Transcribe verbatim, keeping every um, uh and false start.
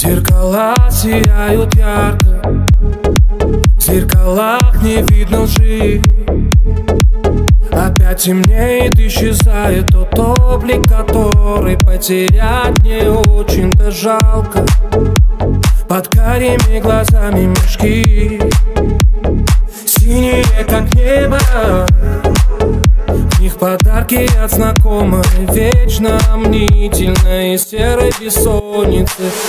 Зеркала сияют ярко, в зеркалах не видно лжи. Опять темнеет, исчезает тот облик, который потерять не очень-то жалко. Под карими глазами мешки, синие как небо, в них подарки от знакомой, вечно мнительной серой бессонницы.